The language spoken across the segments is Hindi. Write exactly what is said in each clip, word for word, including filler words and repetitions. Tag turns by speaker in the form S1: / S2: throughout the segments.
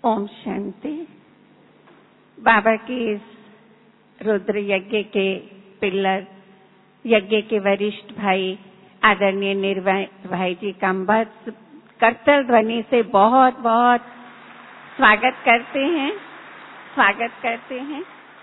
S1: ओम शांति। बाबा की इस रुद्र यज्ञ के पिल्लर, यज्ञ के वरिष्ठ भाई आदरणीय निर्भय भाई जी का बस करतल ध्वनि से बहुत बहुत स्वागत करते हैं स्वागत करते हैं।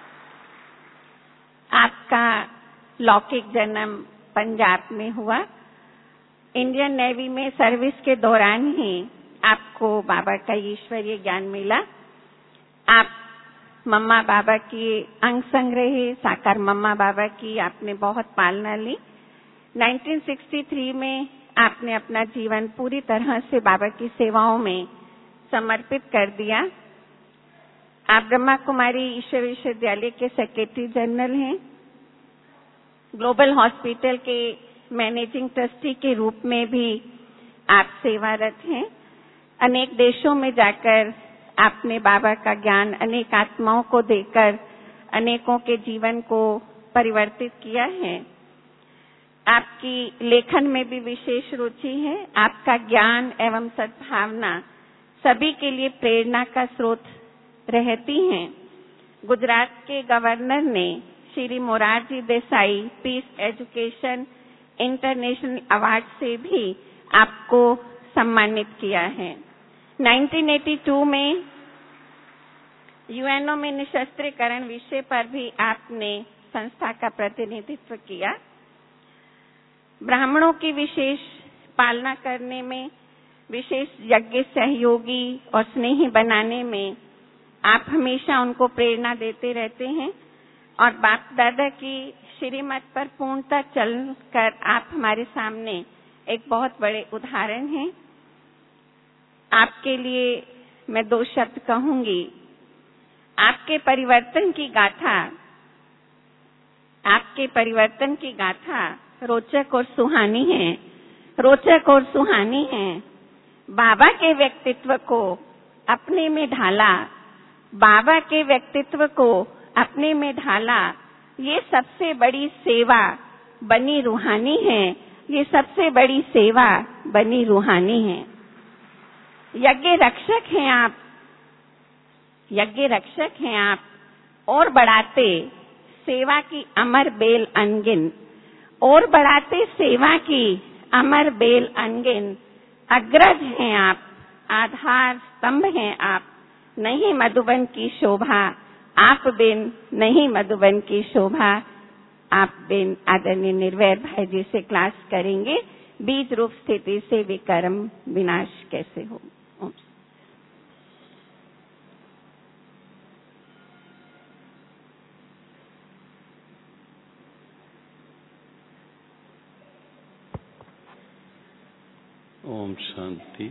S1: आपका लौकिक जन्म पंजाब में हुआ। इंडियन नेवी में सर्विस के दौरान ही आपको बाबा का ईश्वरीय ज्ञान मिला। आप मम्मा बाबा की अंग संग रहे, साकार मम्मा बाबा की आपने बहुत पालना ली। उन्नीस सौ तिरसठ में आपने अपना जीवन पूरी तरह से बाबा की सेवाओं में समर्पित कर दिया। आप ब्रह्मा कुमारी ईश्वर विश्वविद्यालय के सेक्रेटरी जनरल हैं। ग्लोबल हॉस्पिटल के मैनेजिंग ट्रस्टी के रूप में भी आप सेवारत हैं। अनेक देशों में जाकर आपने बाबा का ज्ञान अनेक आत्माओं को देकर अनेकों के जीवन को परिवर्तित किया है। आपकी लेखन में भी विशेष रुचि है। आपका ज्ञान एवं सद्भावना सभी के लिए प्रेरणा का स्रोत रहती हैं। गुजरात के गवर्नर ने Shri Morarji Desai peace education international award से भी आपको सम्मानित किया है। उन्नीस सौ बयासी में यूएनओ में निशस्त्रीकरण विषय पर भी आपने संस्था का प्रतिनिधित्व किया। ब्राह्मणों की विशेष पालना करने में, विशेष यज्ञ सहयोगी और स्नेही बनाने में आप हमेशा उनको प्रेरणा देते रहते हैं और बाप दादा की श्रीमत पर पूर्णतः चलकर आप हमारे सामने एक बहुत बड़े उदाहरण हैं। आपके लिए मैं दो शब्द कहूंगी। आपके परिवर्तन की गाथा आपके परिवर्तन की गाथा रोचक और सुहानी है रोचक और सुहानी है। बाबा के व्यक्तित्व को अपने में ढाला बाबा के व्यक्तित्व को अपने में ढाला ये सबसे बड़ी सेवा बनी रूहानी है। ये सबसे बड़ी सेवा बनी रूहानी है। यज्ञ रक्षक हैं आप यज्ञ रक्षक हैं आप और बढ़ाते सेवा की अमर बेल अनगिन और बढ़ाते सेवा की अमर बेल अनगिन। अग्रज हैं आप, आधार स्तंभ हैं आप। नहीं मधुबन की शोभा आप बिन, नहीं मधुबन की शोभा आप बिन। आदरणीय निर्भय भाई जी से क्लास करेंगे, बीज रूप स्थिति से विकर्म विनाश कैसे हो।
S2: ओम शांति।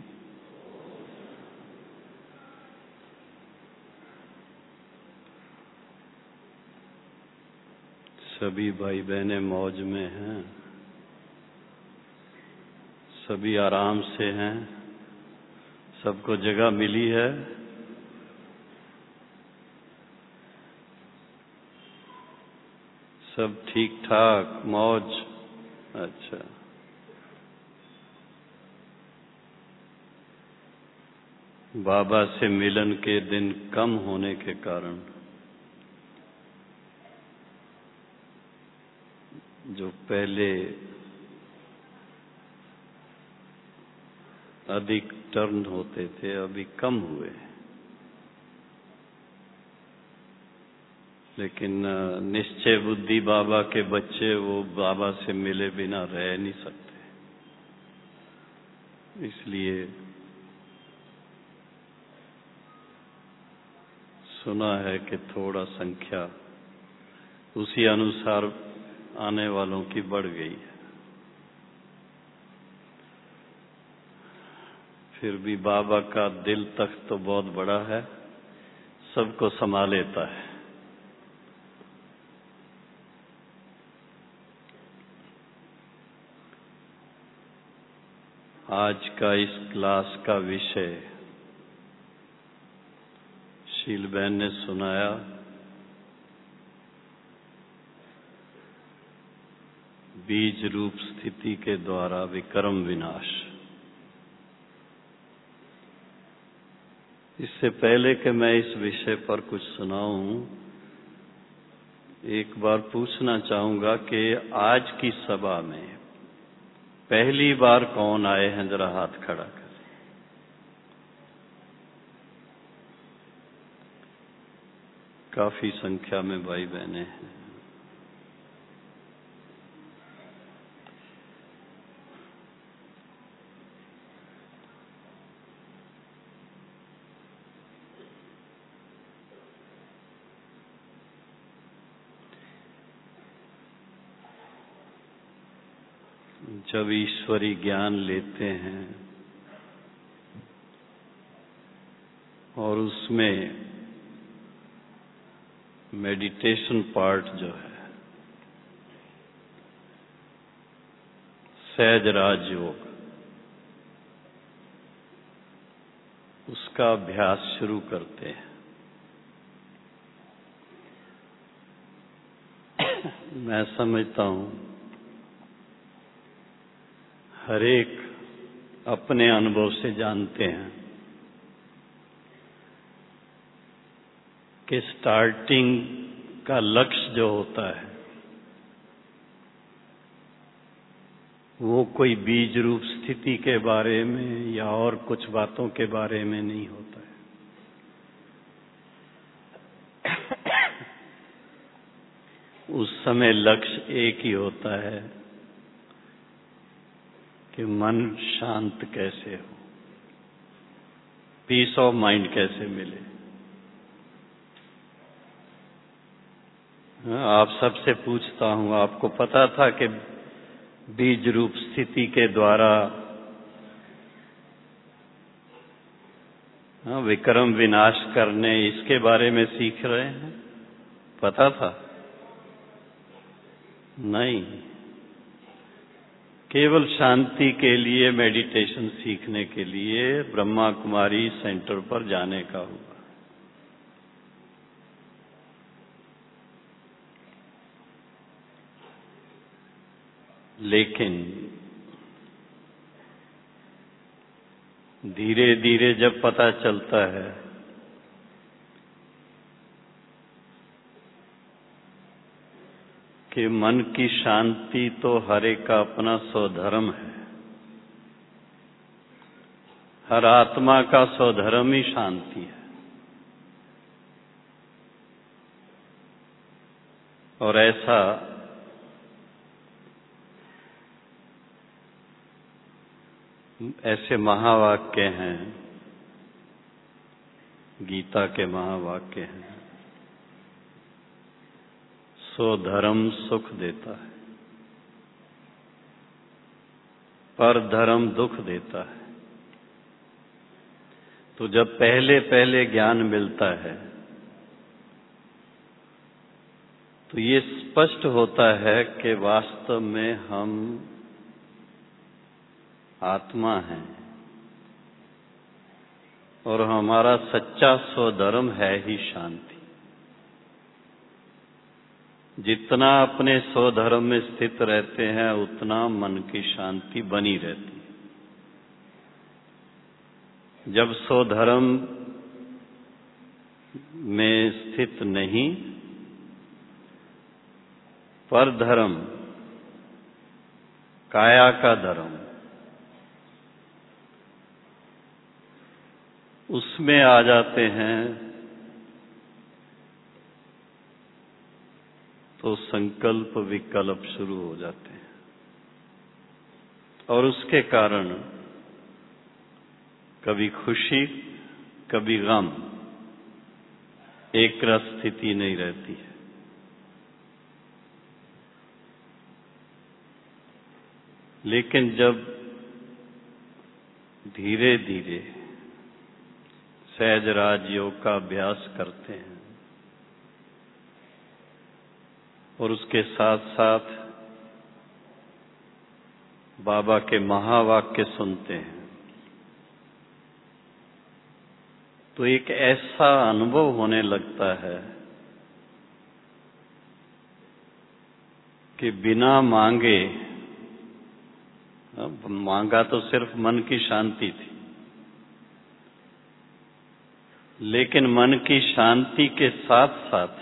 S2: सभी भाई बहनें मौज में हैं, सभी आराम से हैं, सबको जगह मिली है। सब ठीक ठाक मौज। अच्छा, बाबा से मिलन के दिन कम होने के कारण जो पहले अधिक टर्न होते थे अभी कम हुए, लेकिन निश्चय बुद्धि बाबा के बच्चे वो बाबा से मिले बिना रह नहीं सकते। इसलिए सुना है कि थोड़ा संख्या उसी अनुसार आने वालों की बढ़ गई है। फिर भी बाबा का दिल तख्त तो बहुत बड़ा है, सबको संभाल लेता है। आज का इस क्लास का विषय शील बहन ने सुनाया। बीज रूप स्थिति के द्वारा विकर्म विनाश। इससे पहले कि मैं इस विषय पर कुछ सुनाऊं, एक बार पूछना चाहूंगा कि आज की सभा में पहली बार कौन आए हैं, जरा हाथ खड़ा करें। काफी संख्या में भाई बहने हैं। जब ईश्वरी ज्ञान लेते हैं और उसमें मेडिटेशन पार्ट जो है, सहज राजयोग, उसका अभ्यास शुरू करते हैं। मैं समझता हूं हर एक अपने अनुभव से जानते हैं कि स्टार्टिंग का लक्ष्य जो होता है वो कोई बीज रूप स्थिति के बारे में या और कुछ बातों के बारे में नहीं होता है। उस समय लक्ष्य एक ही होता है कि मन शांत कैसे हो, पीस ऑफ माइंड कैसे मिले। आप सबसे पूछता हूं, आपको पता था कि बीज रूप स्थिति के द्वारा विक्रम विनाश करने, इसके बारे में सीख रहे हैं? पता था? नहीं, केवल शांति के लिए, मेडिटेशन सीखने के लिए ब्रह्मा कुमारी सेंटर पर जाने का हुआ। लेकिन धीरे धीरे जब पता चलता है कि मन की शांति तो हर एक का अपना स्वधर्म है, हर आत्मा का स्वधर्म ही शांति है, और ऐसा ऐसे महावाक्य हैं, गीता के महावाक्य हैं, स्वधर्म सुख देता है, पर धर्म दुख देता है। तो जब पहले पहले ज्ञान मिलता है तो ये स्पष्ट होता है कि वास्तव में हम आत्मा हैं और हमारा सच्चा स्वधर्म है ही शांति। जितना अपने स्वधर्म में स्थित रहते हैं उतना मन की शांति बनी रहती है। जब स्वधर्म में स्थित नहीं, पर धर्म, काया का धर्म, उसमें आ जाते हैं तो संकल्प विकल्प शुरू हो जाते हैं और उसके कारण कभी खुशी कभी गम, एक रस स्थिति नहीं रहती है। लेकिन जब धीरे धीरे सहज राजयोग का अभ्यास करते हैं और उसके साथ साथ बाबा के महावाक्य सुनते हैं तो एक ऐसा अनुभव होने लगता है कि बिना मांगे, मांगा तो सिर्फ मन की शांति थी, लेकिन मन की शांति के साथ साथ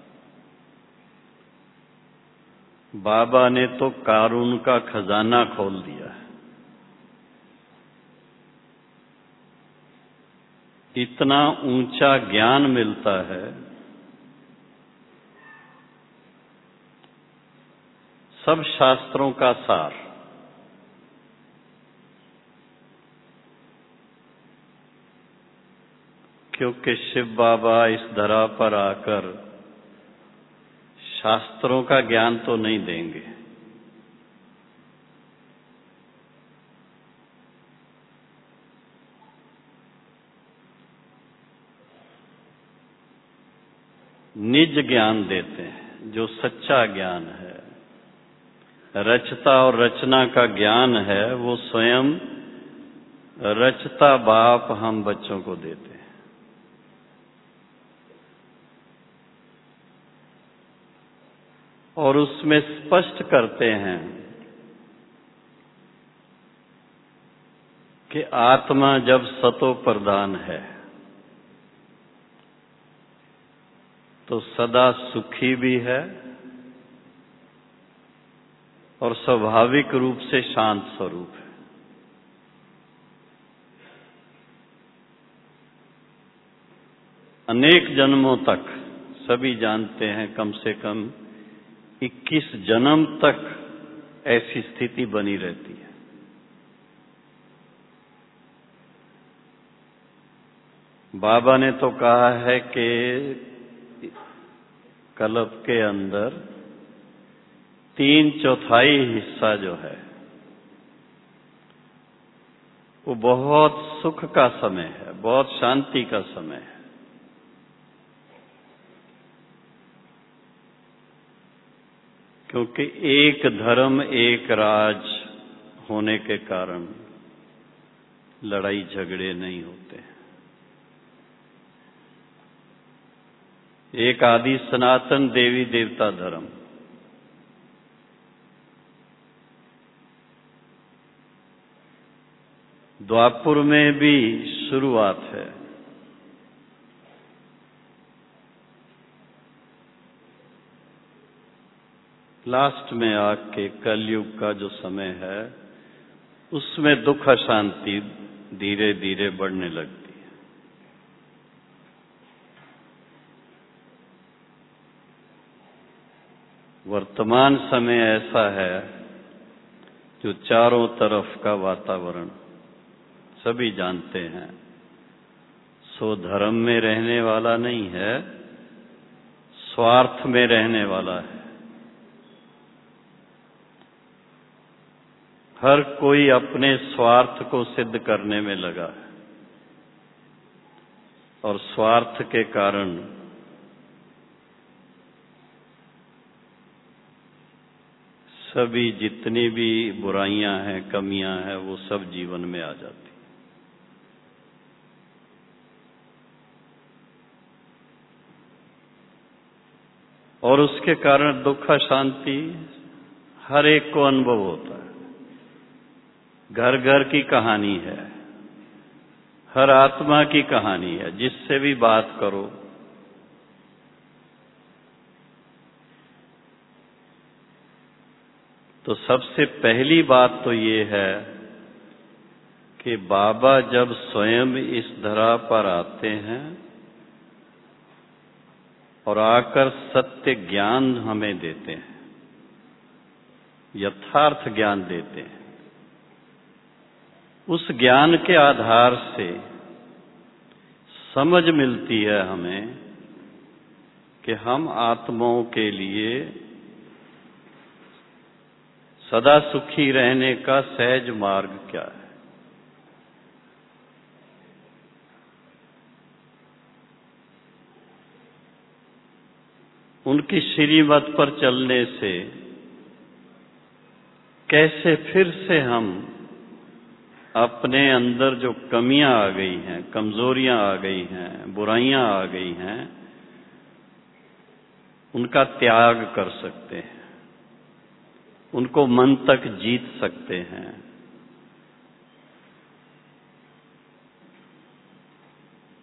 S2: बाबा ने तो कारून का खजाना खोल दिया है। इतना ऊंचा ज्ञान मिलता है, सब शास्त्रों का सार। क्योंकि शिव बाबा इस धरा पर आकर शास्त्रों का ज्ञान तो नहीं देंगे, निज ज्ञान देते हैं, जो सच्चा ज्ञान है। रचता और रचना का ज्ञान है, वो स्वयं रचता बाप हम बच्चों को देते हैं। और उसमें स्पष्ट करते हैं कि आत्मा जब सतो प्रधान है तो सदा सुखी भी है और स्वाभाविक रूप से शांत स्वरूप है। अनेक जन्मों तक, सभी जानते हैं, कम से कम इक्कीस जन्म तक ऐसी स्थिति बनी रहती है। बाबा ने तो कहा है कि कल्प के अंदर तीन चौथाई हिस्सा जो है वो बहुत सुख का समय है, बहुत शांति का समय है। क्योंकि एक धर्म एक राज होने के कारण लड़ाई झगड़े नहीं होते। एक आदि सनातन देवी देवता धर्म, द्वापुर में भी शुरुआत है। लास्ट में आके कलयुग का जो समय है उसमें दुख अशांति धीरे धीरे बढ़ने लगती है। वर्तमान समय ऐसा है जो चारों तरफ का वातावरण सभी जानते हैं, सो धर्म में रहने वाला नहीं है, स्वार्थ में रहने वाला है। हर कोई अपने स्वार्थ को सिद्ध करने में लगा है और स्वार्थ के कारण सभी जितनी भी बुराइयां हैं, कमियां हैं, वो सब जीवन में आ जाती। और उसके कारण दुख शांति हर एक को अनुभव होता है। घर घर की कहानी है, हर आत्मा की कहानी है, जिससे भी बात करो तो सबसे पहली बात तो ये है कि बाबा जब स्वयं इस धरा पर आते हैं और आकर सत्य ज्ञान हमें देते हैं, यथार्थ ज्ञान देते हैं, उस ज्ञान के आधार से समझ मिलती है हमें कि हम आत्माओं के लिए सदा सुखी रहने का सहज मार्ग क्या है। उनकी श्रीमत पर चलने से कैसे फिर से हम अपने अंदर जो कमियां आ गई हैं, कमजोरियां आ गई हैं, बुराइयां आ गई हैं, उनका त्याग कर सकते हैं, उनको मन तक जीत सकते हैं।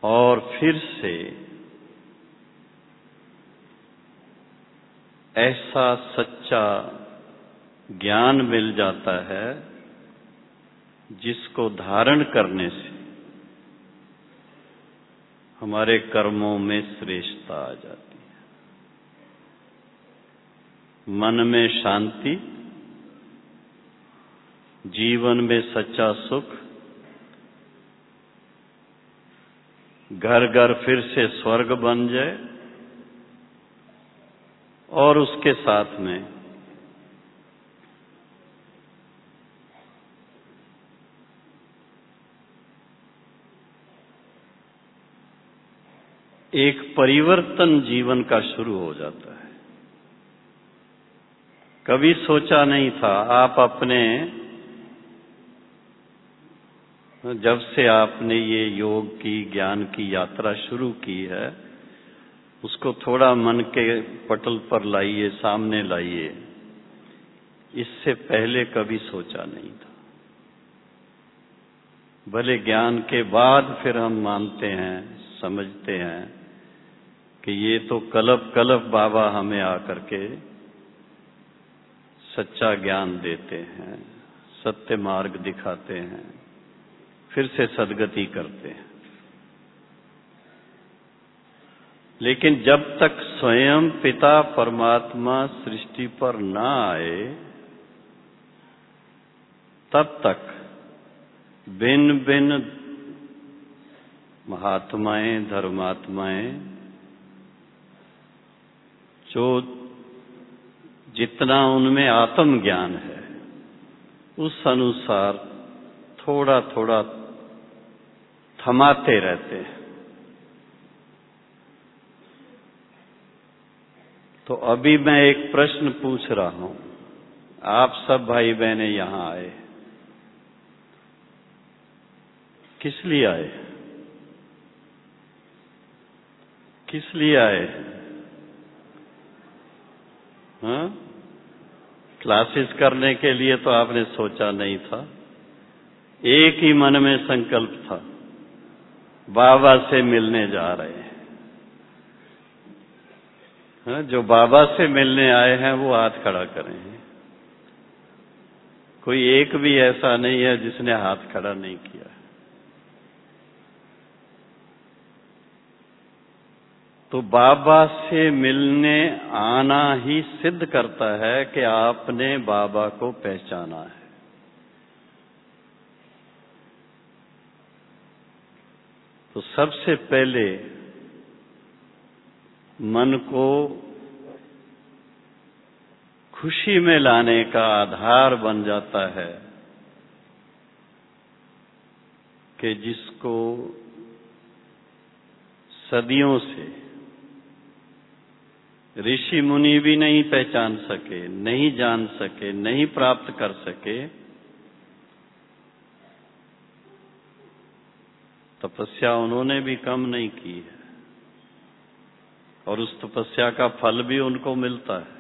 S2: और फिर से ऐसा सच्चा ज्ञान मिल जाता है जिसको धारण करने से हमारे कर्मों में श्रेष्ठता आ जाती है, मन में शांति, जीवन में सच्चा सुख, घर घर फिर से स्वर्ग बन जाए और उसके साथ में एक परिवर्तन जीवन का शुरू हो जाता है। कभी सोचा नहीं था, आप अपने जब से आपने ये योग की, ज्ञान की यात्रा शुरू की है, उसको थोड़ा मन के पटल पर लाइए, सामने लाइए। इससे पहले कभी सोचा नहीं था। भले ज्ञान के बाद फिर हम मानते हैं, समझते हैं कि ये तो कल्प कल्प बाबा हमें आकर के सच्चा ज्ञान देते हैं, सत्य मार्ग दिखाते हैं, फिर से सद्गति करते हैं। लेकिन जब तक स्वयं पिता परमात्मा सृष्टि पर ना आए, तब तक भिन्न भिन्न महात्माएं, धर्मात्माएं जो जितना उनमें आत्म ज्ञान है, उस अनुसार थोड़ा थोड़ा थमाते रहते हैं। तो अभी मैं एक प्रश्न पूछ रहा हूं, आप सब भाई बहनें यहां आए, किस लिए आए? किस लिए आए? हाँ? क्लासेस करने के लिए तो आपने सोचा नहीं था। एक ही मन में संकल्प था, बाबा से मिलने जा रहे हैं। हाँ? जो बाबा से मिलने आए हैं वो हाथ खड़ा करें। कोई एक भी ऐसा नहीं है जिसने हाथ खड़ा नहीं किया। तो बाबा से मिलने आना ही सिद्ध करता है कि आपने बाबा को पहचाना है। तो सबसे पहले मन को खुशी में लाने का आधार बन जाता है कि जिसको सदियों से ऋषि मुनि भी नहीं पहचान सके, नहीं जान सके, नहीं प्राप्त कर सके, तपस्या उन्होंने भी कम नहीं की है और उस तपस्या का फल भी उनको मिलता है।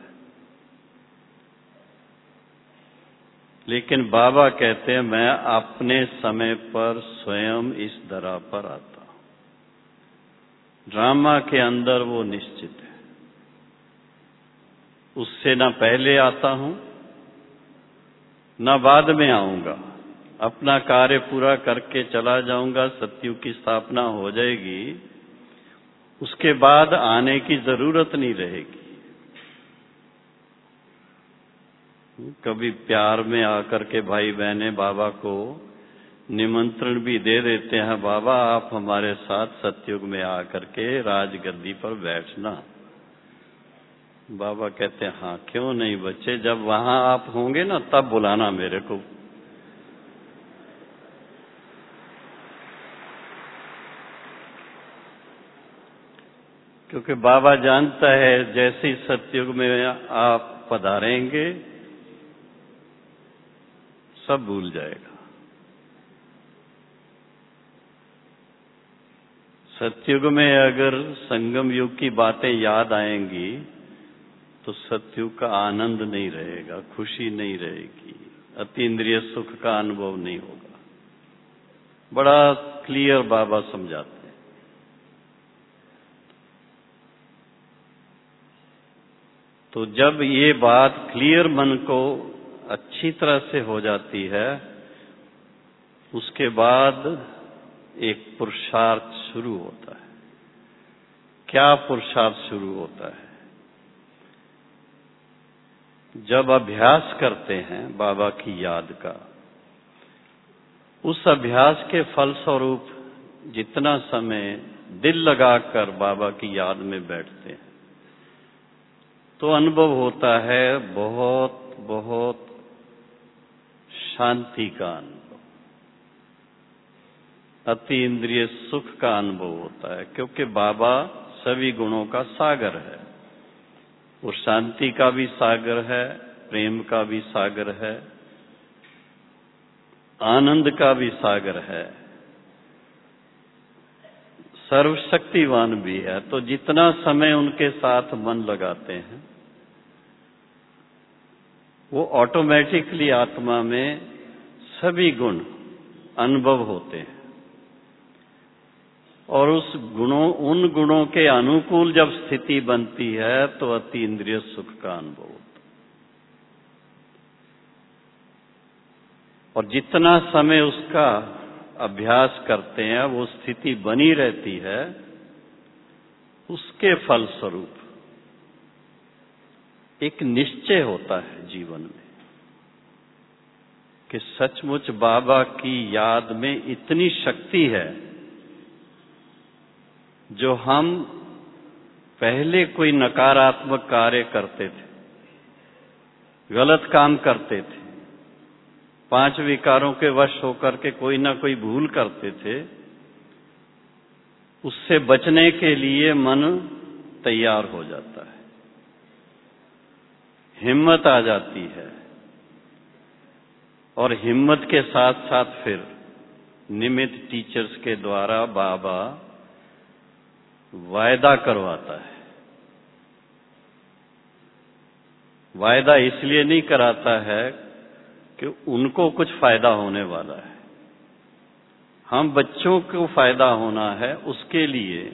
S2: लेकिन बाबा कहते हैं, मैं अपने समय पर स्वयं इस दरा पर आता हूं। ड्रामा के अंदर वो निश्चित है, उससे ना पहले आता हूं ना बाद में आऊंगा। अपना कार्य पूरा करके चला जाऊंगा, सत्युग की स्थापना हो जाएगी, उसके बाद आने की जरूरत नहीं रहेगी। कभी प्यार में आकर के भाई बहने बाबा को निमंत्रण भी दे देते हैं, बाबा आप हमारे साथ सत्युग में आकर के राजगद्दी पर बैठना। बाबा कहते हैं, हाँ क्यों नहीं बच्चे, जब वहां आप होंगे ना तब बुलाना मेरे को। क्योंकि बाबा जानता है जैसे ही सत्युग में आप पधारेंगे सब भूल जाएगा। सत्युग में अगर संगम युग की बातें याद आएंगी तो सत्युग का आनंद नहीं रहेगा, खुशी नहीं रहेगी, अतीन्द्रिय सुख का अनुभव नहीं होगा। बड़ा क्लियर बाबा समझाते हैं। तो जब ये बात क्लियर मन को अच्छी तरह से हो जाती है, उसके बाद एक पुरुषार्थ शुरू होता है। क्या पुरुषार्थ शुरू होता है? जब अभ्यास करते हैं बाबा की याद का, उस अभ्यास के फलस्वरूप जितना समय दिल लगाकर बाबा की याद में बैठते हैं, तो अनुभव होता है बहुत बहुत शांति का अनुभव, अति इंद्रिय सुख का अनुभव होता है। क्योंकि बाबा सभी गुणों का सागर है, वो शांति का भी सागर है, प्रेम का भी सागर है, आनंद का भी सागर है, सर्वशक्तिवान भी है। तो जितना समय उनके साथ मन लगाते हैं, वो ऑटोमेटिकली आत्मा में सभी गुण अनुभव होते हैं। और उस गुणों उन गुणों के अनुकूल जब स्थिति बनती है, तो अति इंद्रिय सुख का अनुभव होता है। और जितना समय उसका अभ्यास करते हैं, वो स्थिति बनी रहती है, उसके फलस्वरूप एक निश्चय होता है जीवन में कि सचमुच बाबा की याद में इतनी शक्ति है, जो हम पहले कोई नकारात्मक कार्य करते थे, गलत काम करते थे, पांच विकारों के वश होकर के कोई ना कोई भूल करते थे, उससे बचने के लिए मन तैयार हो जाता है, हिम्मत आ जाती है। और हिम्मत के साथ साथ फिर निमित्त टीचर्स के द्वारा बाबा वायदा करवाता है। वायदा इसलिए नहीं कराता है कि उनको कुछ फायदा होने वाला है, हम बच्चों को फायदा होना है, उसके लिए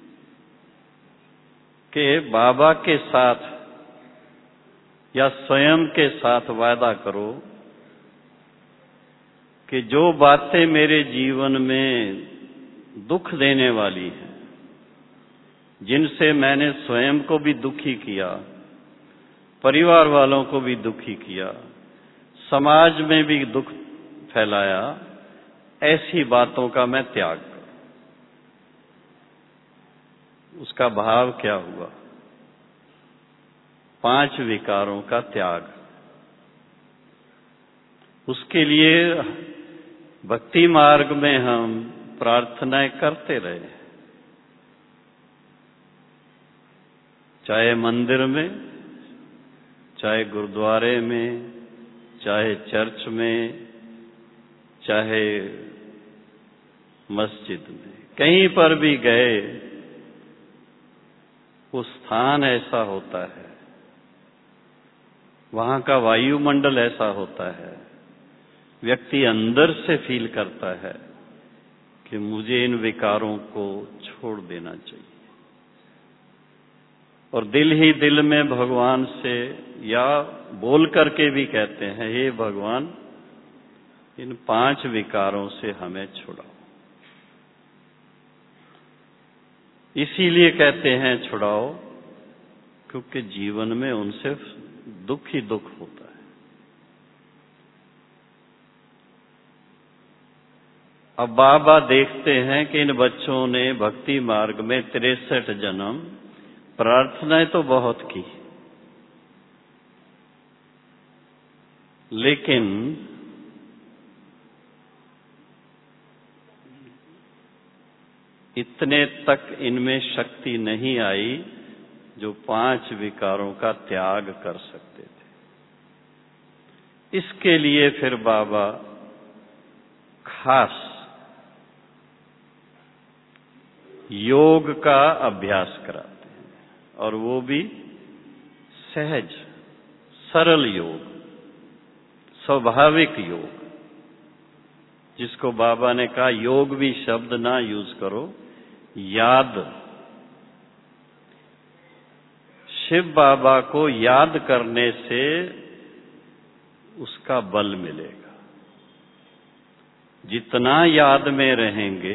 S2: कि बाबा के साथ या स्वयं के साथ वायदा करो कि जो बातें मेरे जीवन में दुख देने वाली हैं, जिनसे मैंने स्वयं को भी दुखी किया, परिवार वालों को भी दुखी किया, समाज में भी दुख फैलाया, ऐसी बातों का मैं त्याग करूं। उसका भाव क्या हुआ? पांच विकारों का त्याग। उसके लिए भक्ति मार्ग में हम प्रार्थनाएं करते रहे, चाहे मंदिर में, चाहे गुरुद्वारे में, चाहे चर्च में, चाहे मस्जिद में, कहीं पर भी गए, वो स्थान ऐसा होता है, वहां का वायुमंडल ऐसा होता है, व्यक्ति अंदर से फील करता है कि मुझे इन विकारों को छोड़ देना चाहिए। और दिल ही दिल में भगवान से या बोल करके भी कहते हैं, हे भगवान, इन पांच विकारों से हमें छुड़ाओ। इसीलिए कहते हैं छुड़ाओ, क्योंकि जीवन में उनसे दुख ही दुख होता है। अब बाबा देखते हैं कि इन बच्चों ने भक्ति मार्ग में तिरसठ जन्म प्रार्थनाएं तो बहुत की, लेकिन इतने तक इनमें शक्ति नहीं आई जो पांच विकारों का त्याग कर सकते थे। इसके लिए फिर बाबा खास योग का अभ्यास कराते हैं, और वो भी सहज सरल योग, स्वाभाविक योग, जिसको बाबा ने कहा योग भी शब्द ना यूज करो, याद शिव बाबा को याद करने से उसका बल मिलेगा। जितना याद में रहेंगे,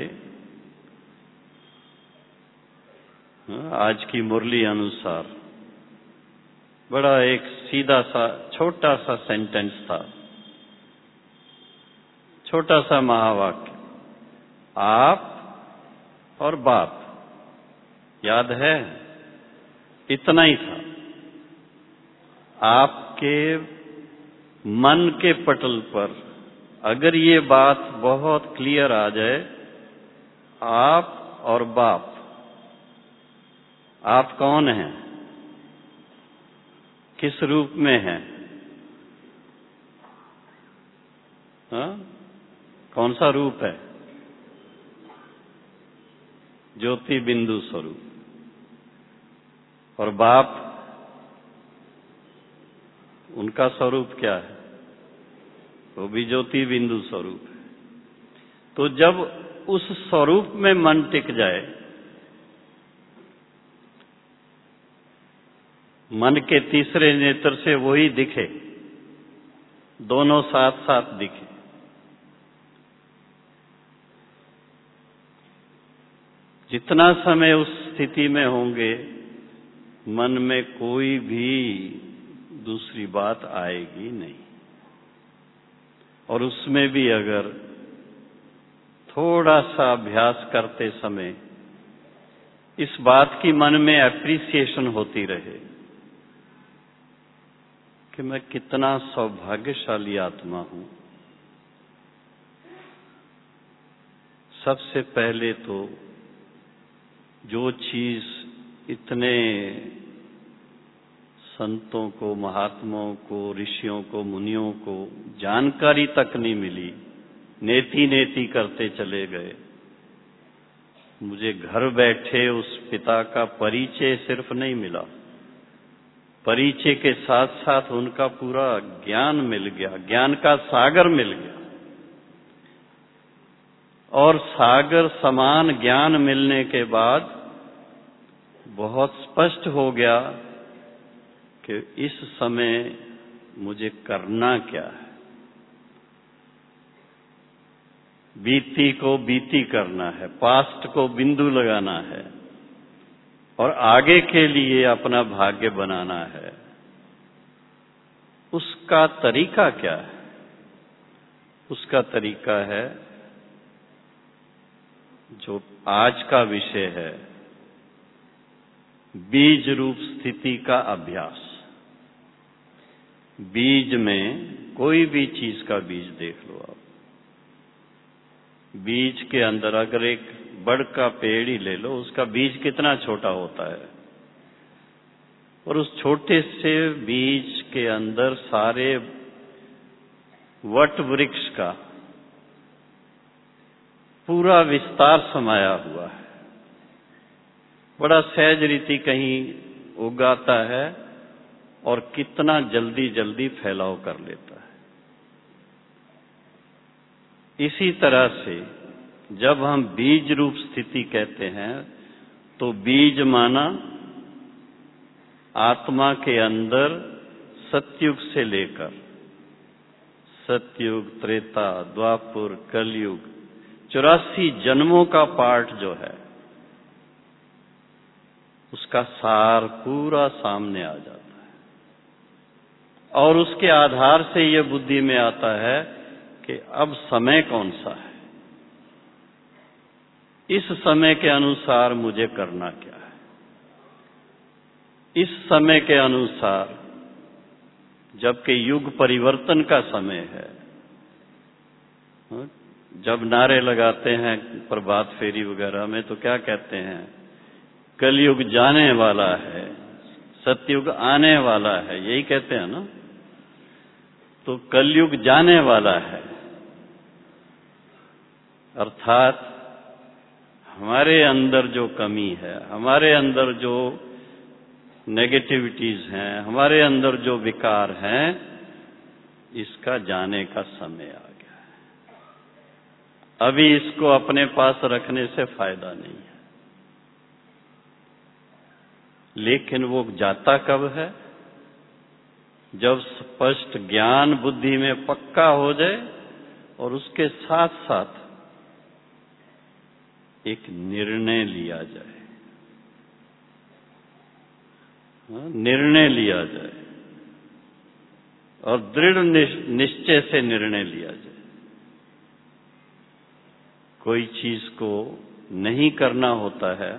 S2: आज की मुरली अनुसार बड़ा एक सीधा सा छोटा सा सेंटेंस था, छोटा सा महावाक्य, आप और बाप, याद है? इतना ही था। आपके मन के पटल पर अगर ये बात बहुत क्लियर आ जाए, आप और बाप, आप कौन हैं, किस रूप में हैं? हा? कौन सा रूप है? ज्योति बिंदु स्वरूप। और बाप, उनका स्वरूप क्या है? वो भी ज्योति बिंदु स्वरूप है। तो जब उस स्वरूप में मन टिक जाए, मन के तीसरे नेत्र से वही दिखे, दोनों साथ साथ दिखे, जितना समय उस स्थिति में होंगे, मन में कोई भी दूसरी बात आएगी नहीं। और उसमें भी अगर थोड़ा सा अभ्यास करते समय इस बात की मन में एप्रिसिएशन होती रहे कि मैं कितना सौभाग्यशाली आत्मा हूं। सबसे पहले तो जो चीज इतने संतों को, महात्माओं को, ऋषियों को, मुनियों को जानकारी तक नहीं मिली, नेति नेति करते चले गए, मुझे घर बैठे उस पिता का परिचय सिर्फ नहीं मिला, परिचय के साथ साथ उनका पूरा ज्ञान मिल गया, ज्ञान का सागर मिल गया। और सागर समान ज्ञान मिलने के बाद बहुत स्पष्ट हो गया कि इस समय मुझे करना क्या है। बीती को बीती करना है, पास्ट को बिंदु लगाना है और आगे के लिए अपना भाग्य बनाना है। उसका तरीका क्या है? उसका तरीका है जो आज का विषय है, बीज रूप स्थिति का अभ्यास। बीज में कोई भी चीज का बीज देख लो आप, बीज के अंदर अगर एक बड़ का पेड़ ही ले लो, उसका बीज कितना छोटा होता है, और उस छोटे से बीज के अंदर सारे वट वृक्ष का पूरा विस्तार समाया हुआ है। बड़ा सहज रीति कहीं उगाता है और कितना जल्दी जल्दी फैलाव कर लेता है। इसी तरह से जब हम बीज रूप स्थिति कहते हैं, तो बीज माना आत्मा के अंदर सतयुग से लेकर सतयुग, त्रेता, द्वापर, कलयुग, चौरासी जन्मों का पाठ जो है, उसका सार पूरा सामने आ जाता है। और उसके आधार से ये बुद्धि में आता है कि अब समय कौन सा है, इस समय के अनुसार मुझे करना क्या है। इस समय के अनुसार, जबकि युग परिवर्तन का समय है, जब नारे लगाते हैं प्रभात फेरी वगैरह में तो क्या कहते हैं? कलयुग जाने वाला है, सतयुग आने वाला है, यही कहते हैं ना। तो कलयुग जाने वाला है, अर्थात हमारे अंदर जो कमी है, हमारे अंदर जो नेगेटिविटीज हैं, हमारे अंदर जो विकार हैं, इसका जाने का समय आ गया है। अभी इसको अपने पास रखने से फायदा नहीं है। लेकिन वो जाता कब है? जब स्पष्ट ज्ञान बुद्धि में पक्का हो जाए और उसके साथ साथ एक निर्णय लिया जाए, निर्णय लिया जाए और दृढ़ निश्चय से निर्णय लिया जाए। कोई चीज को नहीं करना होता है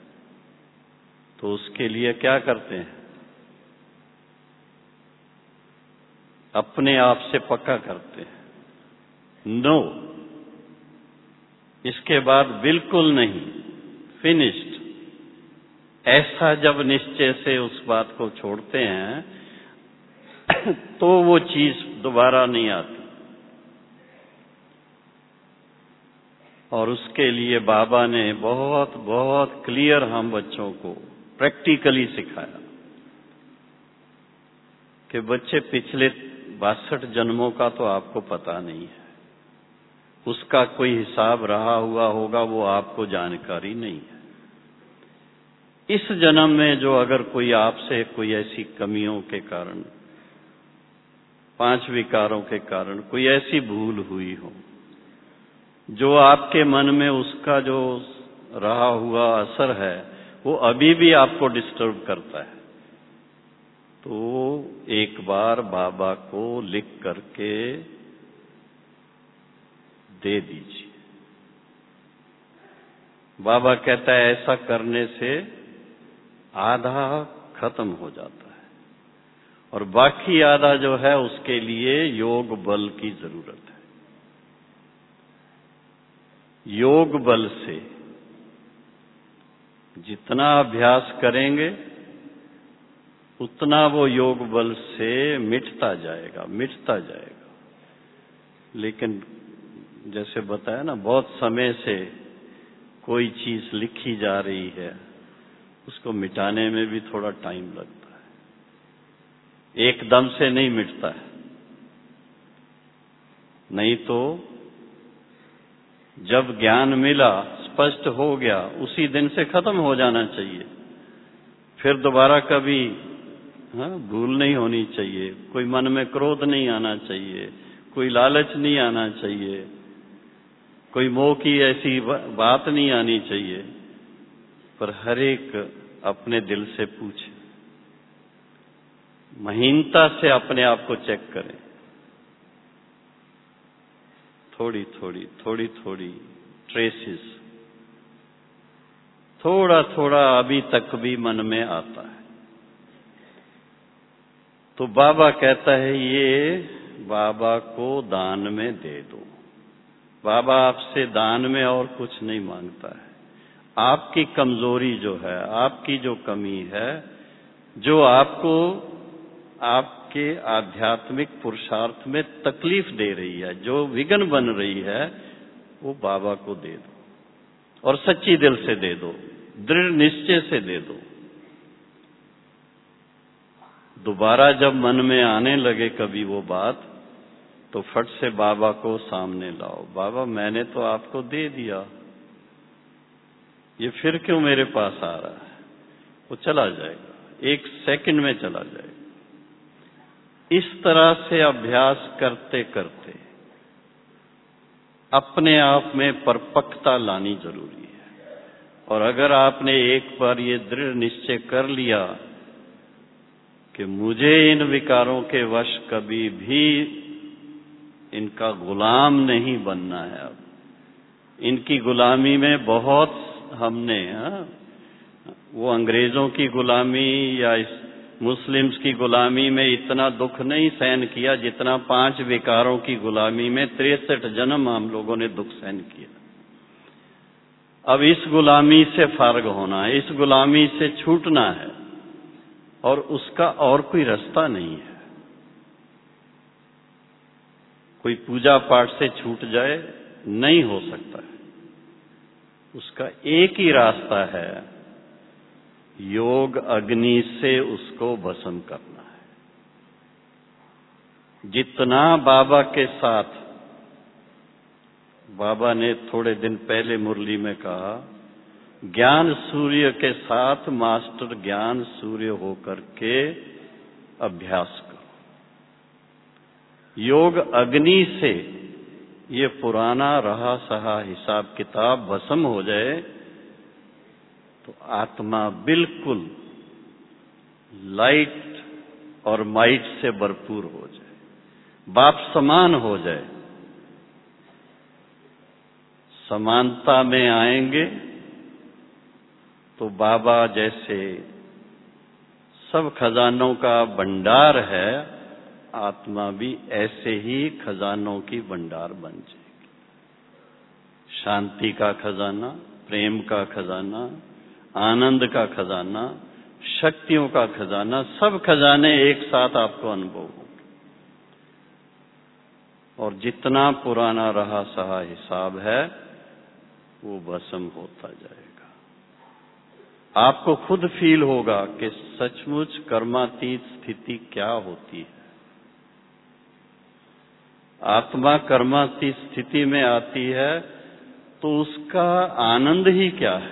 S2: तो उसके लिए क्या करते हैं? अपने आप से पक्का करते हैं, नो, इसके बाद बिल्कुल नहीं, फिनिश्ड। ऐसा जब निश्चय से उस बात को छोड़ते हैं तो वो चीज दोबारा नहीं आती। और उसके लिए बाबा ने बहुत बहुत क्लियर हम बच्चों को प्रैक्टिकली सिखाया कि बच्चे पिछले बासठ जन्मों का तो आपको पता नहीं है, उसका कोई हिसाब रहा हुआ होगा, वो आपको जानकारी नहीं है। इस जन्म में जो अगर कोई आपसे कोई ऐसी कमियों के कारण, पांच विकारों के कारण कोई ऐसी भूल हुई हो जो आपके मन में उसका जो रहा हुआ असर है वो अभी भी आपको डिस्टर्ब करता है, तो एक बार बाबा को लिख करके दे दीजिए। बाबा कहता है ऐसा करने से आधा खत्म हो जाता है और बाकी आधा जो है उसके लिए योग बल की जरूरत है। योग बल से जितना अभ्यास करेंगे उतना वो योग बल से मिटता जाएगा, मिटता जाएगा। लेकिन जैसे बताया ना, बहुत समय से कोई चीज लिखी जा रही है, उसको मिटाने में भी थोड़ा टाइम लगता है, एकदम से नहीं मिटता है। नहीं तो जब ज्ञान मिला, स्पष्ट हो गया, उसी दिन से खत्म हो जाना चाहिए। फिर दोबारा कभी हाँ, भूल नहीं होनी चाहिए, कोई मन में क्रोध नहीं आना चाहिए, कोई लालच नहीं आना चाहिए, कोई मोह की ऐसी बात नहीं आनी चाहिए। पर हर एक अपने दिल से पूछे, महीनता से अपने आप को चेक करें, थोड़ी थोड़ी थोड़ी थोड़ी ट्रेसेस, थोड़ा थोड़ा अभी तक भी मन में आता है। तो बाबा कहता है ये बाबा को दान में दे दो। बाबा आपसे दान में और कुछ नहीं मांगता है। आपकी कमजोरी जो है, आपकी जो कमी है, जो आपको आपके आध्यात्मिक पुरुषार्थ में तकलीफ दे रही है, जो विघ्न बन रही है, वो बाबा को दे दो और सच्ची दिल से दे दो, दृढ़ निश्चय से दे दो। दोबारा जब मन में आने लगे कभी वो बात, तो फट से बाबा को सामने लाओ। बाबा मैंने तो आपको दे दिया, ये फिर क्यों मेरे पास आ रहा है? वो चला जाएगा, एक सेकंड में चला जाएगा। इस तरह से अभ्यास करते करते अपने आप में परिपक्वता लानी जरूरी है। और अगर आपने एक बार ये दृढ़ निश्चय कर लिया कि मुझे इन विकारों के वश कभी भी इनका गुलाम नहीं बनना है, अब इनकी गुलामी में बहुत हमने हा? वो अंग्रेजों की गुलामी या इस मुस्लिम्स की गुलामी में इतना दुख नहीं सहन किया जितना पांच विकारों की गुलामी में तिरसठ जन्म हम लोगों ने दुख सहन किया। अब इस गुलामी से फारग होना है, इस गुलामी से छूटना है, और उसका और कोई रास्ता नहीं है। कोई पूजा पाठ से छूट जाए, नहीं हो सकता है। उसका एक ही रास्ता है, योग अग्नि से उसको भस्म करना है। जितना बाबा के साथ, बाबा ने थोड़े दिन पहले मुरली में कहा, ज्ञान सूर्य के साथ मास्टर ज्ञान सूर्य होकर के अभ्यास करो। योग अग्नि से ये पुराना रहा सहा हिसाब किताब भस्म हो जाए तो आत्मा बिल्कुल लाइट और माइट से भरपूर हो जाए, बाप समान हो जाए। समानता में आएंगे तो बाबा जैसे सब खजानों का भंडार है, आत्मा भी ऐसे ही खजानों की भंडार बन जाएगी। शांति का खजाना, प्रेम का खजाना, आनंद का खजाना, शक्तियों का खजाना, सब खजाने एक साथ आपको अनुभव होंगे। और जितना पुराना रहा सहा हिसाब है वो भस्म होता जाएगा। आपको खुद फील होगा कि सचमुच कर्मातीत स्थिति क्या होती है। आत्मा कर्मातीत स्थिति में आती है तो उसका आनंद ही क्या है।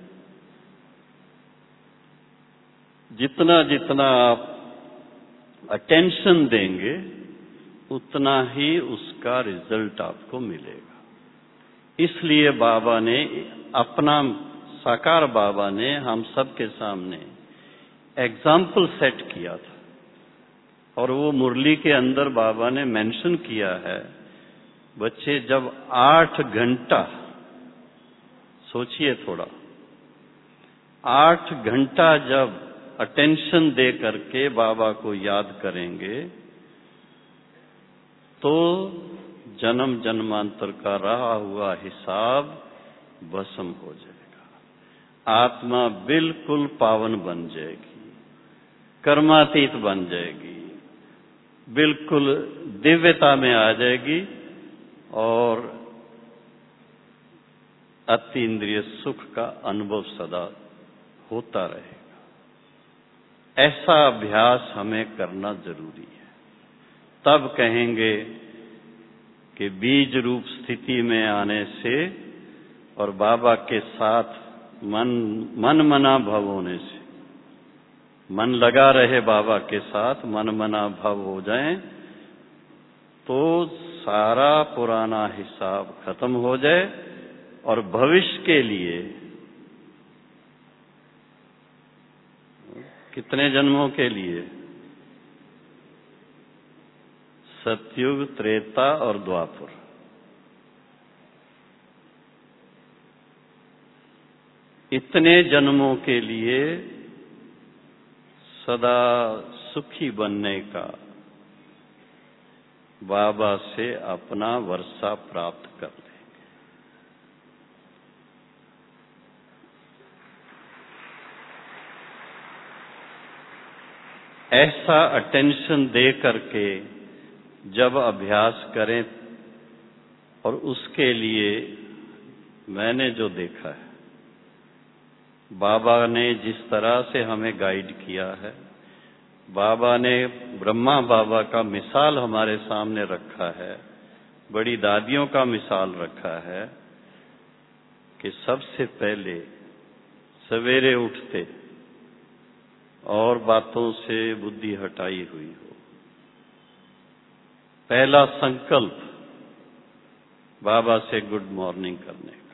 S2: जितना जितना आप अटेंशन देंगे उतना ही उसका रिजल्ट आपको मिलेगा। इसलिए बाबा ने अपना साकार बाबा ने हम सबके सामने एग्जाम्पल सेट किया था और वो मुरली के अंदर बाबा ने मेंशन किया है। बच्चे जब आठ घंटा, सोचिए थोड़ा, आठ घंटा जब अटेंशन दे करके बाबा को याद करेंगे तो जन्म जन्मांतर का रहा हुआ हिसाब भस्म हो जाएगा। आत्मा बिल्कुल पावन बन जाएगी, कर्मातीत बन जाएगी, बिल्कुल दिव्यता में आ जाएगी और अति इंद्रिय सुख का अनुभव सदा होता रहेगा। ऐसा अभ्यास हमें करना जरूरी है। तब कहेंगे कि बीज रूप स्थिति में आने से और बाबा के साथ मन मन मना भव होने से, मन लगा रहे बाबा के साथ, मन मना भव हो जाए तो सारा पुराना हिसाब खत्म हो जाए और भविष्य के लिए कितने जन्मों के लिए, सतयुग, त्रेता और द्वापर, इतने जन्मों के लिए सदा सुखी बनने का बाबा से अपना वर्षा प्राप्त कर लेंगे। ऐसा अटेंशन दे करके जब अभ्यास करें, और उसके लिए मैंने जो देखा है, बाबा ने जिस तरह से हमें गाइड किया है, बाबा ने ब्रह्मा बाबा का मिसाल हमारे सामने रखा है, बड़ी दादियों का मिसाल रखा है कि सबसे पहले सवेरे उठते और बातों से बुद्धि हटाई हुई हो, पहला संकल्प बाबा से गुड मॉर्निंग करने का,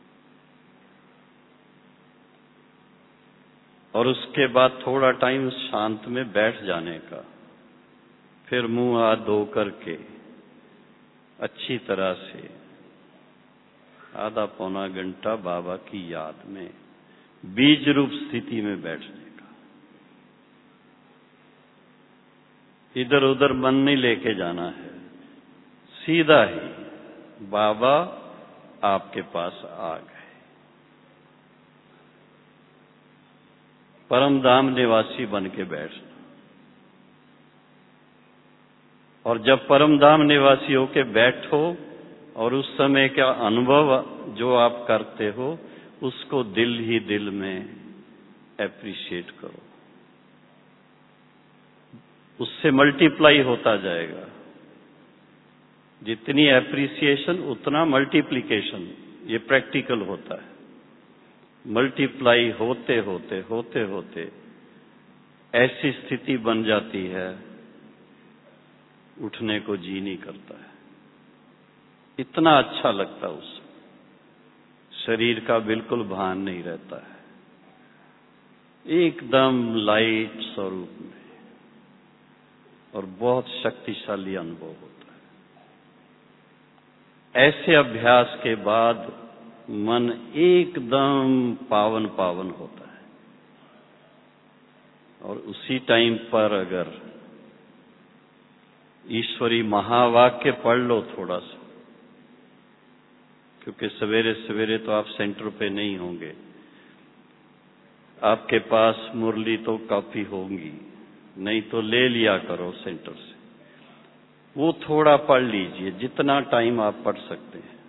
S2: और उसके बाद थोड़ा टाइम शांत में बैठ जाने का, फिर मुंह हाथ धो करके अच्छी तरह से आधा पौना घंटा बाबा की याद में बीज रूप स्थिति में बैठने का। इधर उधर मन नहीं लेके जाना है, सीधा ही बाबा आपके पास आ गए। परम धाम निवासी बन के बैठना, और जब परम धाम निवासी होके बैठो और उस समय का अनुभव जो आप करते हो उसको दिल ही दिल में एप्रिशिएट करो, उससे मल्टीप्लाई होता जाएगा। जितनी एप्रिसिएशन उतना मल्टीप्लिकेशन, ये प्रैक्टिकल होता है। मल्टीप्लाई होते होते होते होते ऐसी स्थिति बन जाती है, उठने को जी नहीं करता है। इतना अच्छा लगता उस शरीर का बिल्कुल भान नहीं रहता है, एकदम लाइट स्वरूप में, और बहुत शक्तिशाली अनुभव होता है। ऐसे अभ्यास के बाद मन एकदम पावन पावन होता है। और उसी टाइम पर अगर ईश्वरी महावाक्य पढ़ लो थोड़ा सा, क्योंकि सवेरे सवेरे तो आप सेंटर पे नहीं होंगे, आपके पास मुरली तो काफी होंगी, नहीं तो ले लिया करो सेंटर से, वो थोड़ा पढ़ लीजिए, जितना टाइम आप पढ़ सकते हैं,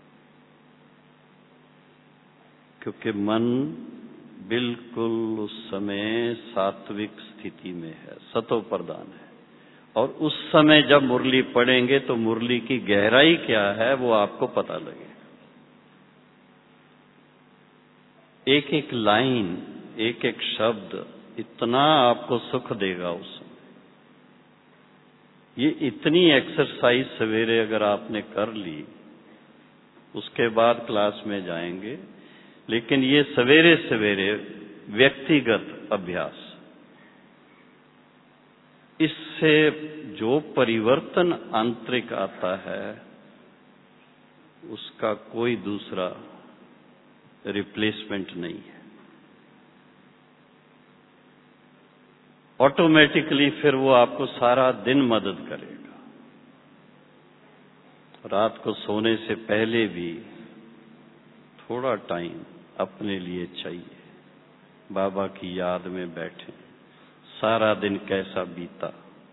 S2: क्योंकि मन बिल्कुल उस समय सात्विक स्थिति में है, सतो प्रधान है। और उस समय जब मुरली पढ़ेंगे तो मुरली की गहराई क्या है वो आपको पता लगेगा। एक एक लाइन, एक एक शब्द इतना आपको सुख देगा उस समय। ये इतनी एक्सरसाइज सवेरे अगर आपने कर ली, उसके बाद क्लास में जाएंगे, लेकिन ये सवेरे सवेरे व्यक्तिगत अभ्यास, इससे जो परिवर्तन आंतरिक आता है उसका कोई दूसरा रिप्लेसमेंट नहीं है। ऑटोमेटिकली फिर वो आपको सारा दिन मदद करेगा। रात को सोने से पहले भी थोड़ा टाइम अपने लिए चाहिए, बाबा की याद में बैठे, सारा दिन कैसा बीता,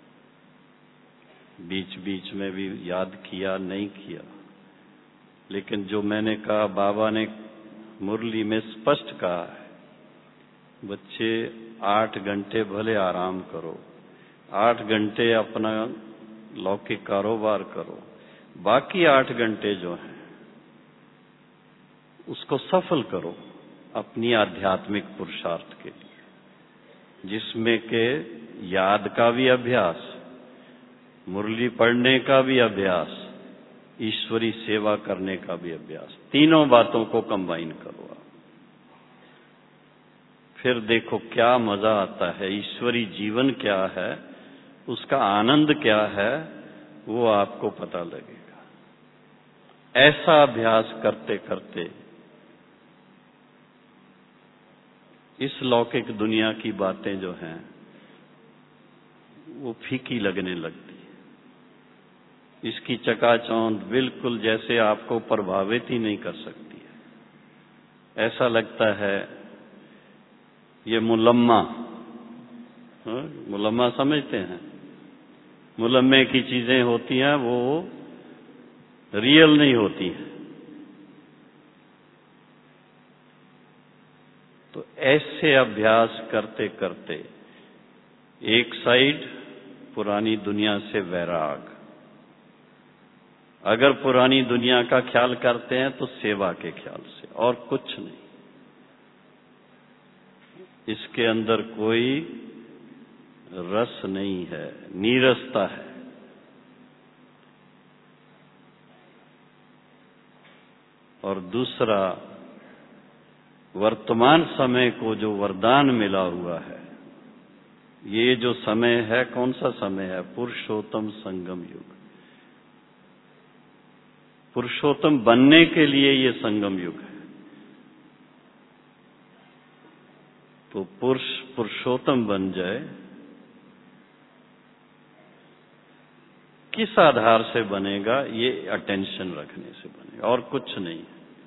S2: बीच बीच में भी याद किया नहीं किया, लेकिन जो मैंने कहा, बाबा ने मुरली में स्पष्ट कहा है, बच्चे आठ घंटे भले आराम करो, आठ घंटे अपना लौकिक कारोबार करो, बाकी आठ घंटे जो हैं उसको सफल करो अपनी आध्यात्मिक पुरुषार्थ के लिए, जिसमें के याद का भी अभ्यास, मुरली पढ़ने का भी अभ्यास, ईश्वरी सेवा करने का भी अभ्यास, तीनों बातों को कंबाइन करो आप। फिर देखो क्या मजा आता है, ईश्वरी जीवन क्या है, उसका आनंद क्या है, वो आपको पता लगेगा। ऐसा अभ्यास करते करते इस लौकिक दुनिया की बातें जो हैं वो फीकी लगने लगती है। इसकी चकाचौंध बिल्कुल जैसे आपको प्रभावित ही नहीं कर सकती है। ऐसा लगता है ये मुलम्मा, हाँ, मुलम्मा समझते हैं, मुलम्मे की चीजें होती हैं वो रियल नहीं होती हैं। तो ऐसे अभ्यास करते करते एक साइड पुरानी दुनिया से वैराग, अगर पुरानी दुनिया का ख्याल करते हैं तो सेवा के ख्याल से, और कुछ नहीं। इसके अंदर कोई रस नहीं है, नीरसता है। और दूसरा, वर्तमान समय को जो वरदान मिला हुआ है, ये जो समय है, कौन सा समय है? पुरुषोत्तम संगम युग। पुरुषोत्तम बनने के लिए ये संगम युग है। तो पुरुष पुरुषोत्तम बन जाए, किस आधार से बनेगा? ये अटेंशन रखने से बनेगा, और कुछ नहीं।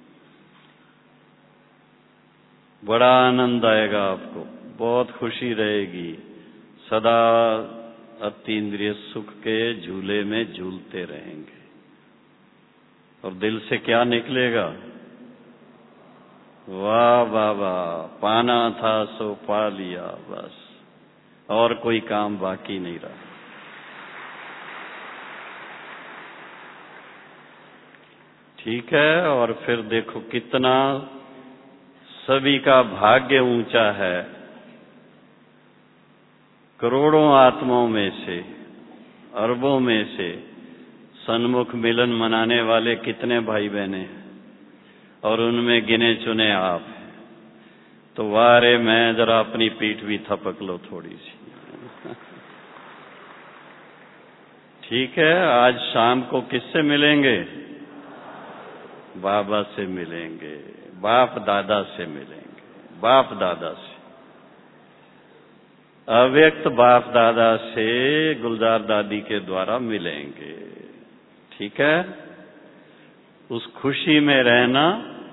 S2: बड़ा आनंद आएगा आपको, बहुत खुशी रहेगी, सदा अतीन्द्रिय सुख के झूले में झूलते रहेंगे। और दिल से क्या निकलेगा? वाह वाह वाह, पाना था सो पा लिया, बस और कोई काम बाकी नहीं रहा। ठीक है। और फिर देखो कितना सभी का भाग्य ऊंचा है। करोड़ों आत्माओं में से, अरबों में से सन्मुख मिलन मनाने वाले कितने भाई बहने हैं, और उनमें गिने चुने आप हैं। तो वारे मैं जरा अपनी पीठ भी थपक लो थोड़ी सी। ठीक है, आज शाम को किससे मिलेंगे? बाबा से मिलेंगे, बाप दादा से मिलेंगे, बाप दादा से, अव्यक्त बाप दादा से गुलजार दादी के द्वारा मिलेंगे। ठीक है, उस खुशी में रहना।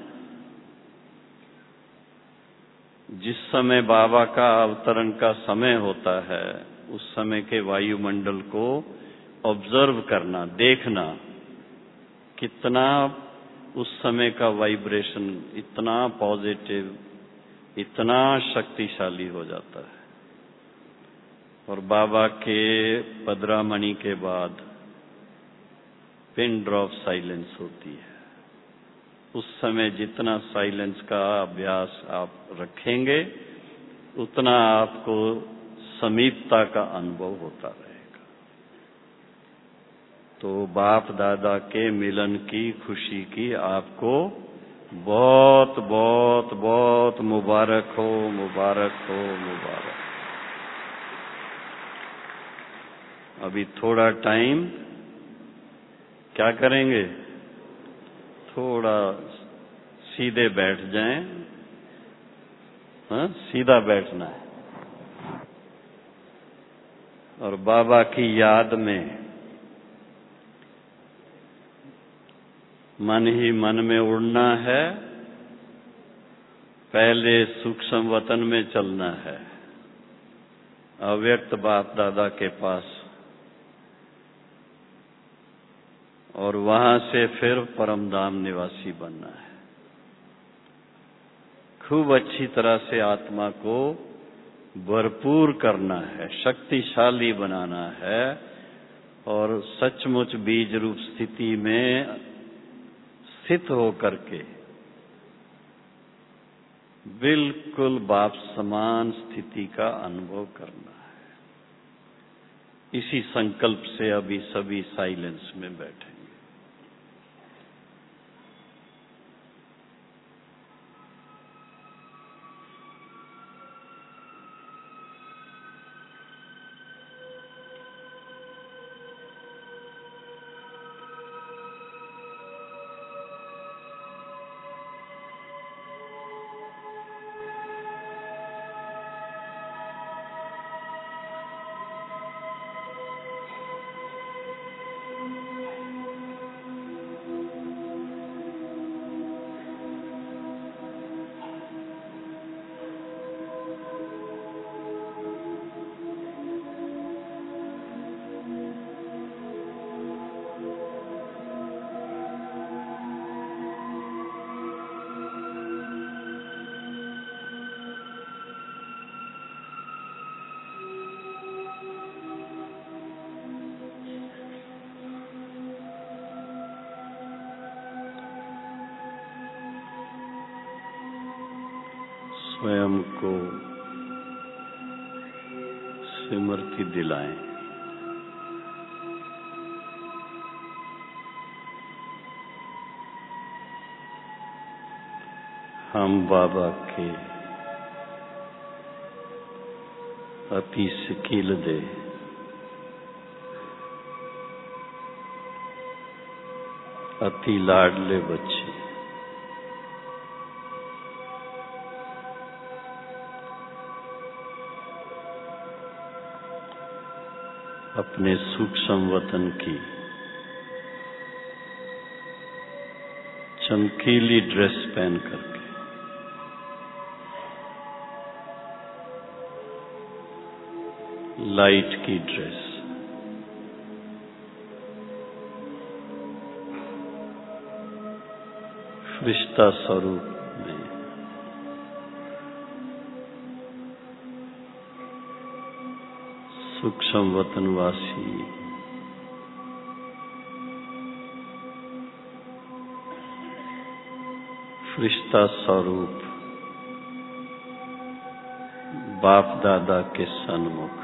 S2: जिस समय बाबा का अवतरण का समय होता है, उस समय के वायुमंडल को ऑब्जर्व करना, देखना, कितना उस समय का वाइब्रेशन इतना पॉजिटिव, इतना शक्तिशाली हो जाता है। और बाबा के पदरामणि के बाद पिन ड्रॉप साइलेंस होती है। उस समय जितना साइलेंस का अभ्यास आप रखेंगे, उतना आपको समीपता का अनुभव होता रहेगा। तो बाप दादा के मिलन की खुशी की आपको बहुत बहुत बहुत मुबारक हो, मुबारक हो, मुबारक। अभी थोड़ा टाइम क्या करेंगे? थोड़ा सीधे बैठ जाएं। हाँ, सीधा बैठना है और बाबा की याद में मन ही मन में उड़ना है। पहले सूक्ष्म वतन में चलना है, अव्यक्त बाप दादा के पास, और वहां से फिर परमधाम निवासी बनना है। खूब अच्छी तरह से आत्मा को भरपूर करना है, शक्तिशाली बनाना है, और सचमुच बीज रूप स्थिति में स्थित होकर के बिल्कुल बाप समान स्थिति का अनुभव करना है। इसी संकल्प से अभी सभी साइलेंस में बैठे। स्वयं को स्मृति दिलाएं। हम बाबा के अति सिकीलदे अति लाडले बच्चे, अपने सूक्ष्म वतन की चमकीली ड्रेस पहन करके लाइट की ड्रेस, फरिश्ता स्वरूप में सूक्ष्म वतनवासी फरिश्ता स्वरूप बाप दादा के सन्मुख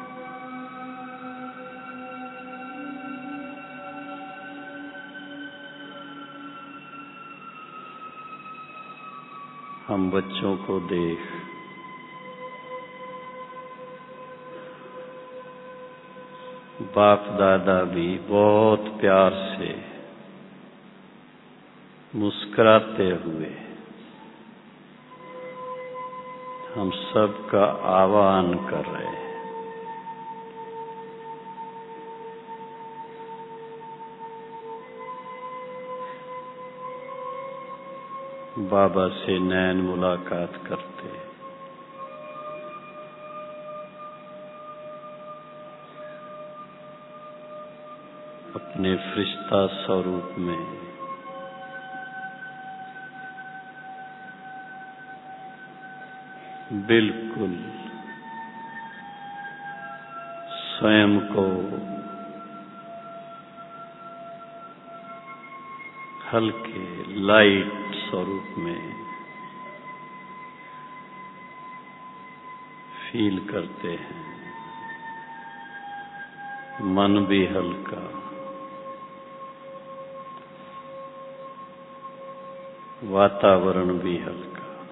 S2: हम बच्चों को देख बाप दादा भी बहुत प्यार से मुस्कुराते हुए हम सबका आह्वान कर रहे हैं। बाबा से नैन मुलाकात करते, अपने फरिश्ता स्वरूप में बिल्कुल स्वयं को हल्के लाइट स्वरूप में फील करते हैं। मन भी हल्का, वातावरण भी हल्का।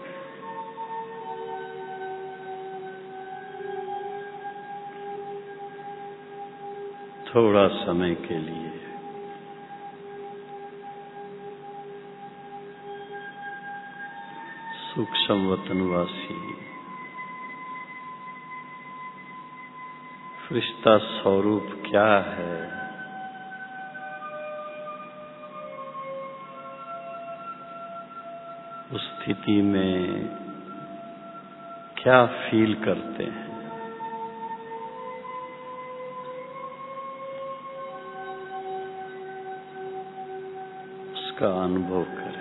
S2: थोड़ा समय के लिए सूक्ष्म वतनवासी फरिश्ता स्वरूप क्या है, उस स्थिति में क्या फील करते हैं, उसका अनुभव करें।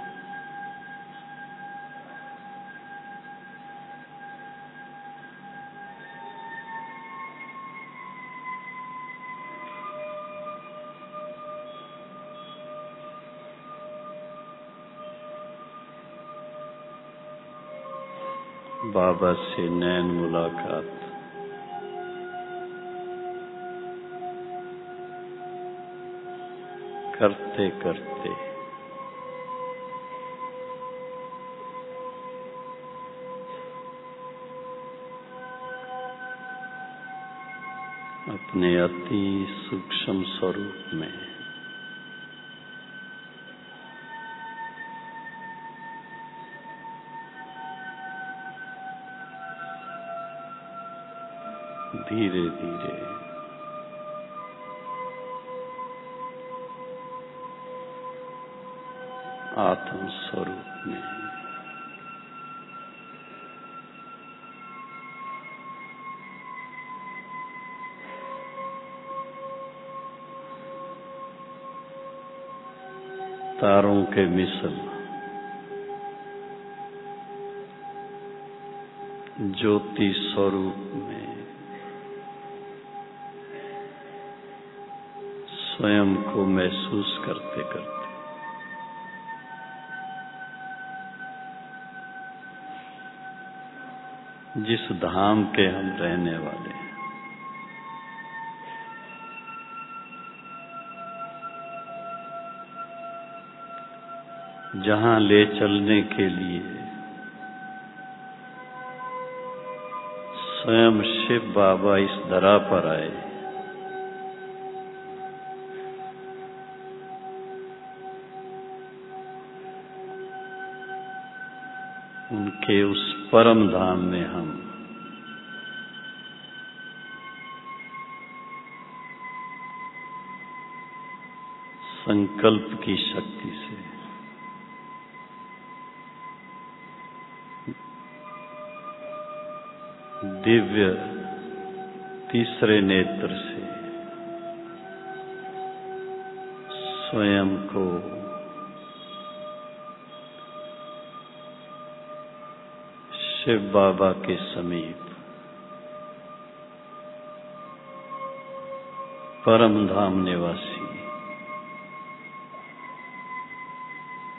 S2: बाबा से नैन मुलाकात करते करते अपने अति सूक्ष्म स्वरूप में धीरे धीरे आत्म स्वरूप में तारों के मिसल ज्योति स्वरूप में स्वयं को महसूस करते करते जिस धाम के हम रहने वाले हैं, जहां ले चलने के लिए स्वयं शिव बाबा इस धरा पर आए, उनके उस परम धाम में हम संकल्प की शक्ति से दिव्य तीसरे नेत्र से स्वयं को शिव बाबा के समीप परम धाम निवासी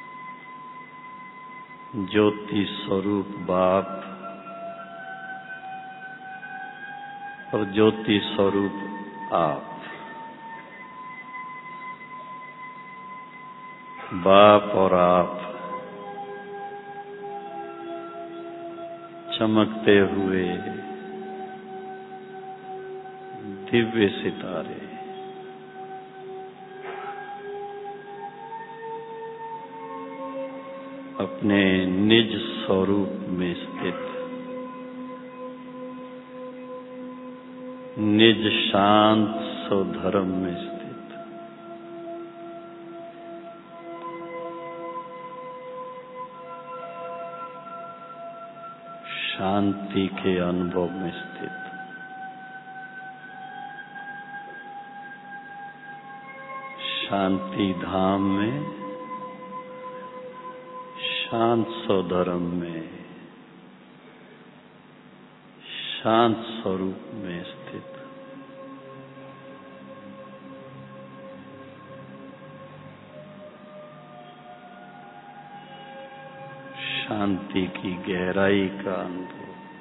S2: ज्योति स्वरूप बाप और ज्योति स्वरूप आप, बाप और आप चमकते हुए दिव्य सितारे, अपने निज स्वरूप में स्थित, निज शांत स्वधर्म में स्थित, शांति के अनुभव में स्थित, शांति धाम में, शांत स्वधर्म में, शांत स्वरूप में स्थित, शांति की गहराई का अनुभव।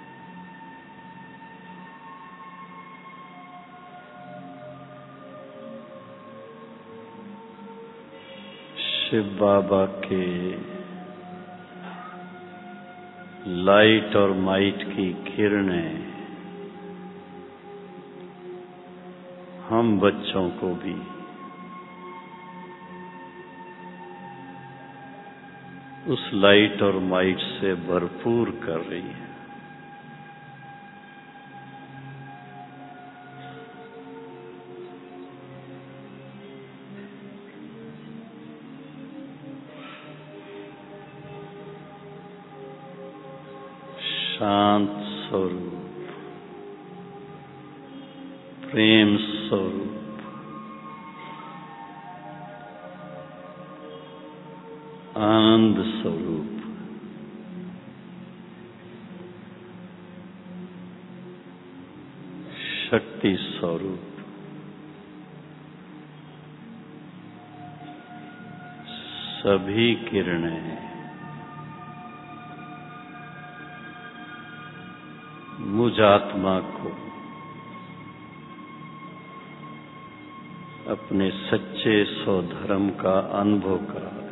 S2: शिव बाबा के लाइट और माइट की किरणें हम बच्चों को भी उस लाइट और माइट से भरपूर कर रही है। शांत स्वरूप, प्रेम स्वरूप, आनंद स्वरूप, शक्ति स्वरूप, सभी किरणें मुझ आत्मा को अपने सच्चे स्वधर्म का अनुभव करा रही।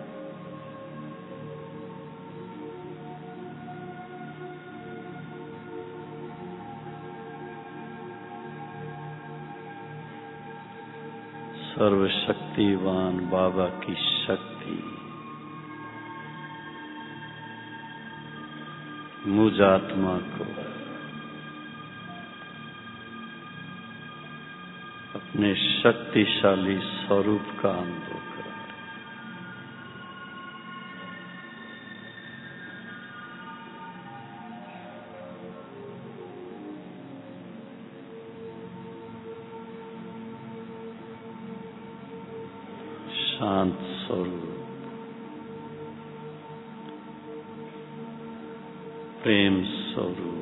S2: सर्वशक्तिवान बाबा की शक्ति मुझ आत्मा को अपने शक्तिशाली स्वरूप का अनुभव करा रहे। शांत स्वरूप, प्रेम स्वरूप,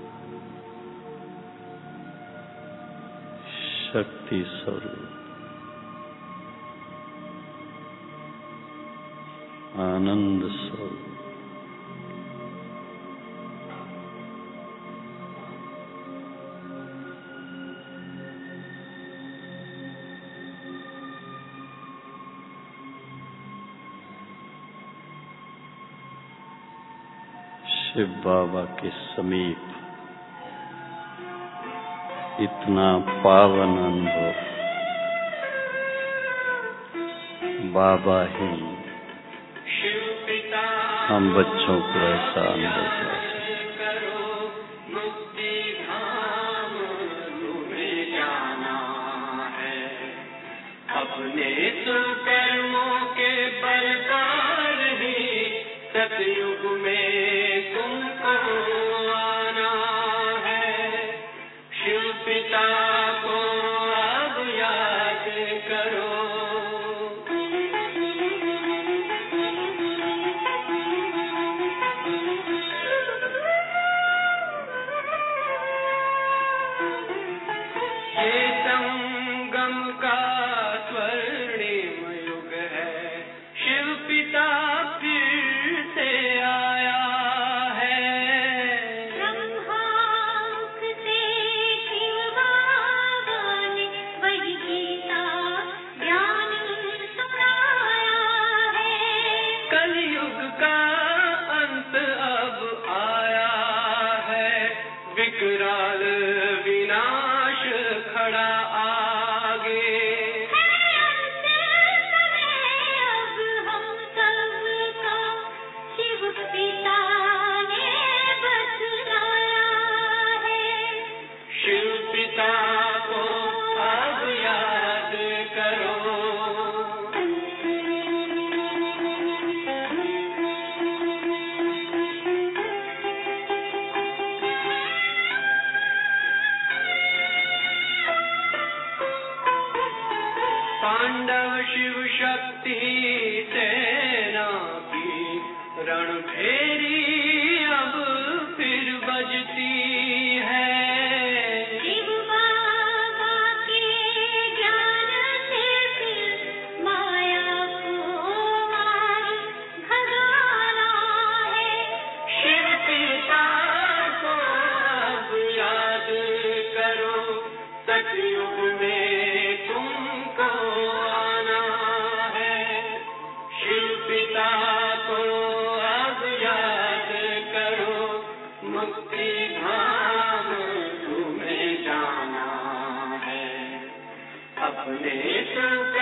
S2: शक्ति स्वरूप, आनंद स्वरूप, शिव बाबा के समीप इतना पावन अनुभव बाबा ही हम बच्चों को ऐसा अनुभव करा सकते।
S3: अपने सुकर्मों के बलदार ही सतयुग में तुमको आना है। शिव पिता को अब याद करो। ये संगम का स्वर्णिम युग है। शिव पिता फिर से आया शिव शक्ति सेना की रणभेरी अब फिर बजती है।
S4: शिव बाबा के ज्ञान से फिर माया को मार भगाना है।
S3: शिव पिता को अब याद करो, सतयुग में तुमको आना है। शिव पिता को अब याद करो, मुक्ति धाम तुम्हें जाना है। अपने सुख